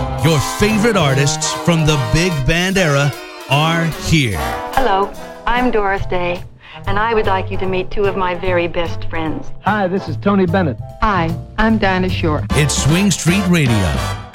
Your favorite artists from the big band era are here. Hello, I'm Doris Day, and I would like you to meet two of my very best friends. Hi, this is Tony Bennett. Hi, I'm Dinah Shore. It's Swing Street Radio.